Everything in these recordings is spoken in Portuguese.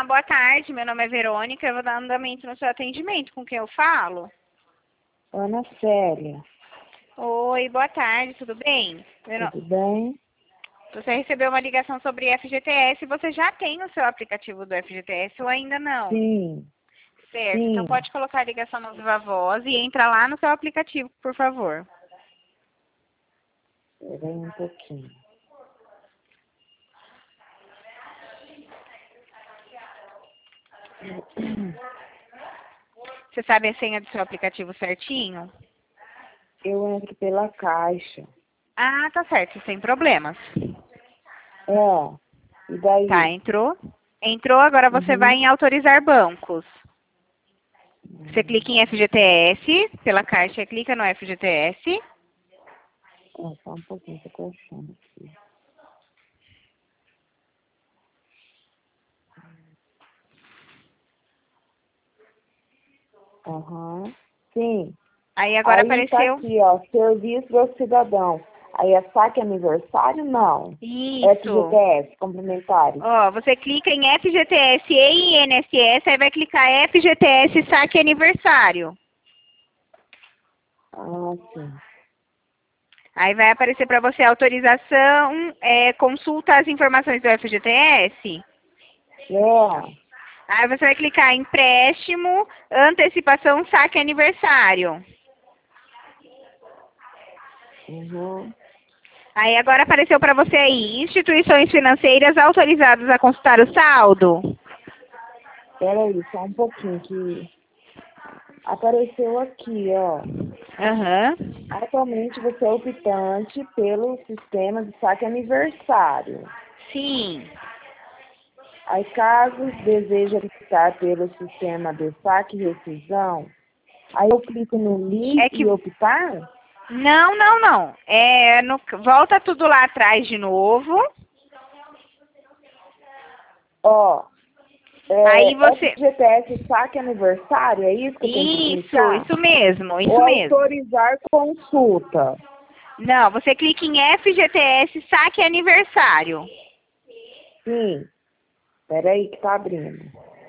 boa tarde. Meu nome é Verônica. Eu vou dar andamento no seu atendimento. Com quem eu falo? Ana Célia, Oi, boa tarde. Tudo bem? tudo bem? Você recebeu uma ligação sobre FGTS. Você já tem o seu aplicativo do FGTS ou ainda não? Sim, Certo. Então sim. pode colocar a ligação no Viva Voz e entra lá no seu aplicativo, por favor. Espera aí um pouquinho. Você sabe a senha do seu aplicativo certinho? Eu entro pela caixa. Ah, tá certo. Sem problemas. E daí? Tá, entrou? Entrou, agora você vai em autorizar bancos. Você clica em FGTS, pela caixa, clica no FGTS. Só um pouquinho, tô achando aqui. Aham. Sim. Aí agora Aí tá apareceu aqui, ó, serviço do cidadão. Aí é saque aniversário? Não. isso. FGTS, complementar. Ó, você clica em FGTS e INSS, aí vai clicar FGTS saque aniversário. Ah, sim. Aí vai aparecer para você autorização, consulta as informações do FGTS. Aí você vai clicar em empréstimo, antecipação, saque aniversário. Uhum. Aí agora apareceu para você aí, instituições financeiras autorizadas a consultar o saldo. Espera aí, só um pouquinho que apareceu aqui, ó. Aham. Atualmente você é optante pelo sistema de saque aniversário. Sim. Aí, caso deseje optar pelo sistema de saque e rescisão, aí eu clico no link É que e optar? não. Volta tudo lá atrás de novo. Ó, Aí você FGTS saque aniversário, é isso que eu tenho que clicar? isso mesmo, isso Ou mesmo. autorizar consulta? Não, você clica em FGTS saque aniversário. Sim. Peraí que tá abrindo.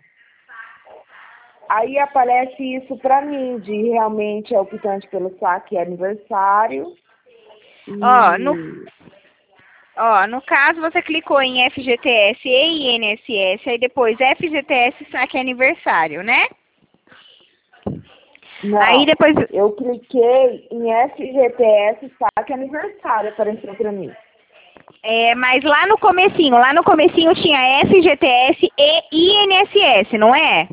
Aí aparece isso pra mim, de realmente é optante pelo saque aniversário. Ó, E no caso você clicou em FGTS e INSS, aí depois FGTS saque aniversário, né? Aí não, depois eu cliquei em FGTS saque aniversário, apareceu pra mim. mas lá no comecinho tinha FGTS e INSS, não é?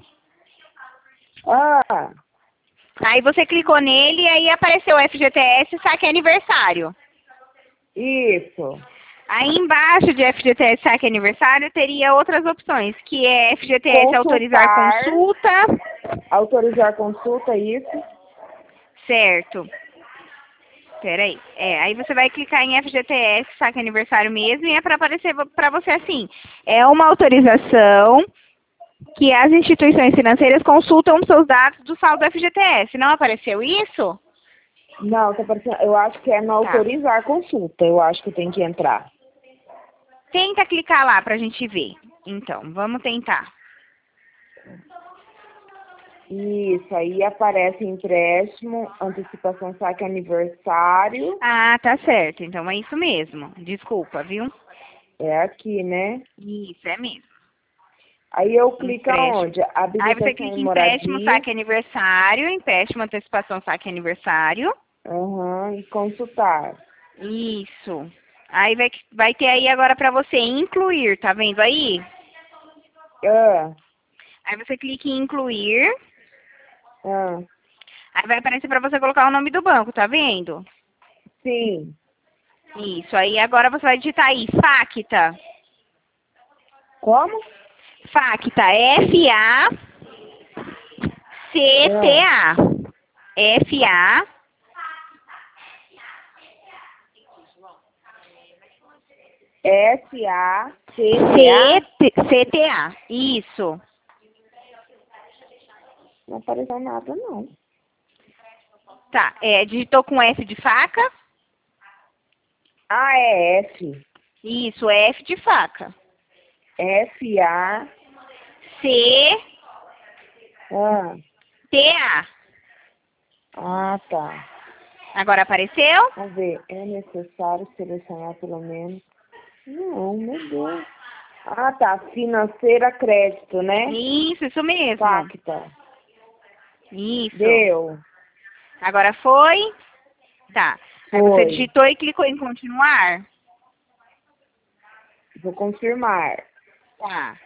Ah, Aí você clicou nele e aí apareceu FGTS saque aniversário. isso. Aí embaixo de FGTS saque aniversário teria outras opções, que é FGTS autorizar Consultar, consulta, autorizar consulta, isso. certo. Peraí. Aí você vai clicar em FGTS saque aniversário mesmo e é para aparecer para você assim. É uma autorização que as instituições financeiras consultam seus dados do saldo do FGTS. Não apareceu isso? Não, tá aparecendo, eu acho que é no Tá. autorizar consulta, eu acho que tem que entrar. Tenta clicar lá pra gente ver. Então, vamos tentar. Isso, aí aparece empréstimo, antecipação saque aniversário. Ah, tá certo. Então é isso mesmo. Desculpa, viu? É aqui, né? Isso, é mesmo. Aí eu clico Empréstimo. aonde? Aí você Habilitação clica e em empréstimo, moradia. saque aniversário, empréstimo, antecipação, saque aniversário. Aham, e consultar. Isso. Aí vai ter aí agora para você incluir, tá vendo aí? Ah, Aí você clica em incluir. ah, Aí vai aparecer para você colocar o nome do banco, tá vendo? sim. Isso. Aí agora você vai digitar aí, Facta. Como? Facta, F-A-C-T-A. F-A. S-A-C-T-A. C-T-A. Isso. Não apareceu nada, não. Tá. Digitou com F de faca? Ah, é F. Isso, F de faca. F-A. Ah, C-T-A. tá. Agora apareceu? Vamos ver. É necessário selecionar pelo menos. Não, meu Deus. Tá. Financeira crédito, né? Isso mesmo. Pacta. Isso. Deu. Agora foi? Tá. Aí você Foi. digitou e clicou em continuar? Vou confirmar. Tá.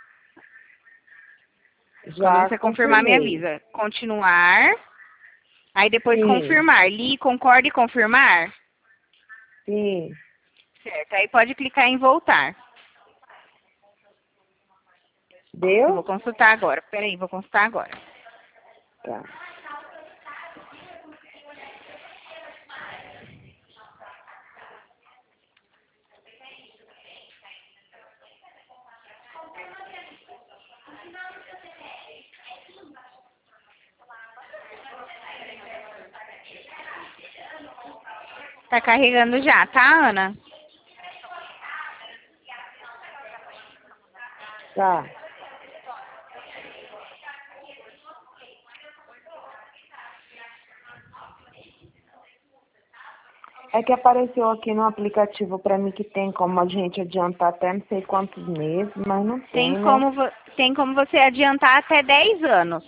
Quando Já você confirmar, me confirmei. avisa. Continuar. Aí depois Sim. confirmar. Li, concorda e confirmar? Sim. Certo. Aí pode clicar em voltar. Eu vou Deu? consultar agora. Peraí, vou consultar agora. Tá. Tá carregando já, tá, Ana? Tá. É que apareceu aqui no aplicativo para mim que tem como a gente adiantar até não sei quantos meses, mas não Tem tem, né? como, tem como você adiantar até 10 anos.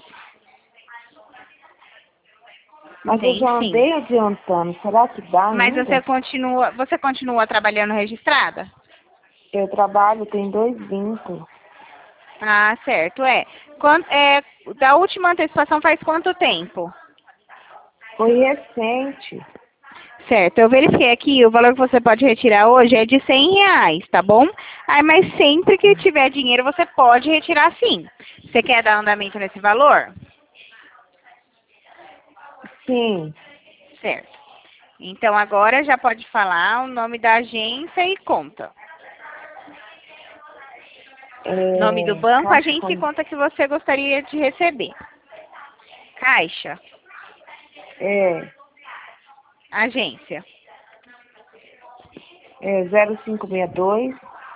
Mas eu Tem já sim. andei adiantando. Será que dá Mas ainda? você continua trabalhando registrada? Eu trabalho, tem 2 vínculos. Ah, certo, é. Da última antecipação faz quanto tempo? Foi recente. Certo, eu verifiquei aqui, o valor que você pode retirar hoje é de R$ 100, tá bom? Aí, mas sempre que tiver dinheiro, você pode retirar sim. Você quer dar andamento nesse valor? Sim. Certo. Então, agora já pode falar o nome da agência e conta. Nome do banco, Caixa agência e com... conta que você gostaria de receber. Caixa, É, agência. é 0562,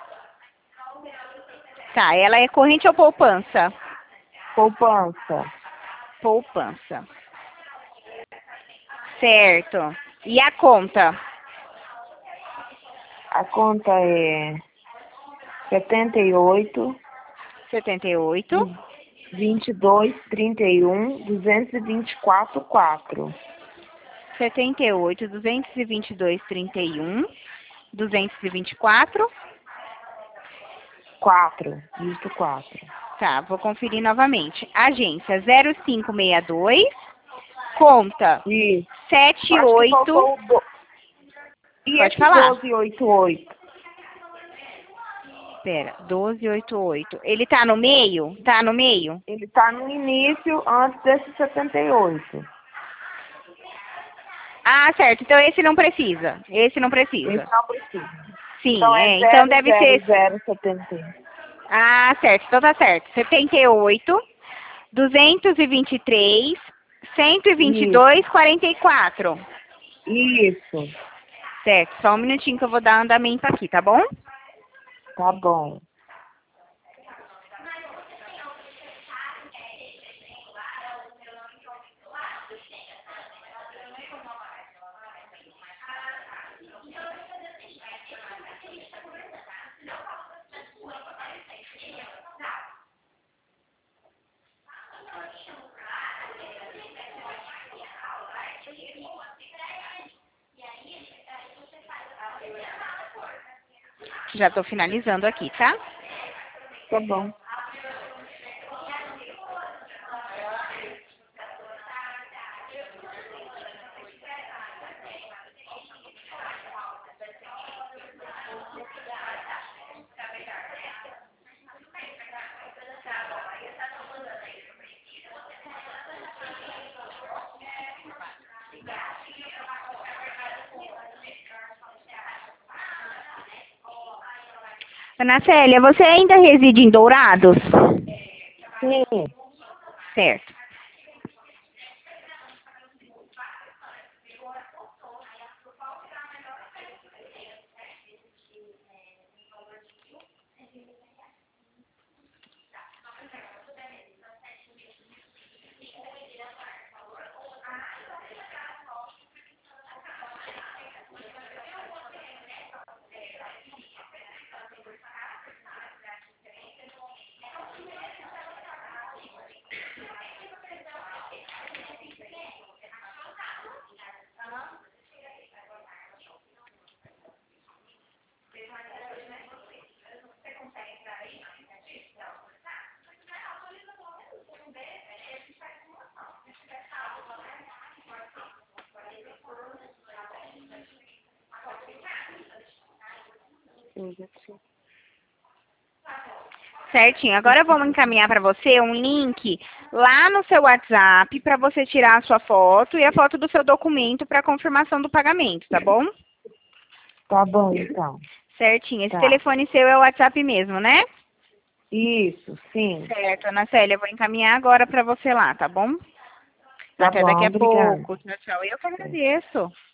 Tá, ela é corrente ou poupança? poupança. Poupança. Certo. E a conta? A conta é 78, 78. 22, 31, 224, 4. 78, 222, 31, 224. 4, dígito 4. Tá, vou conferir novamente. Agência 0562, conta Isso. Acho que 78. faltou o... E Pode esse falar. 1288? Espera, 1288. Ele tá no meio? Tá no meio? Ele tá no início, antes desse 78. Ah, certo. Então esse não precisa. Esse não Esse precisa. não precisa. Sim, Então é então deve ser. 00071. Ah, certo. Então tá certo. 78, 223, Isso. 122, 44. Isso. Certo. Só um minutinho que eu vou dar andamento aqui, tá bom? Tá bom. Já tô finalizando aqui, tá? Tá bom. Ana Célia, você ainda reside em Dourados? Sim. Certo. Certinho. Agora eu vou encaminhar para você um link lá no seu WhatsApp para você tirar a sua foto e a foto do seu documento para confirmação do pagamento, tá bom? Tá bom, então. Certinho. Esse Tá. telefone seu é o WhatsApp mesmo, né? Isso, sim. Certo, Ana Célia, eu vou encaminhar agora para você lá, tá bom? Tá Até bom, daqui a obrigada. pouco. Tchau, tchau. Eu que agradeço.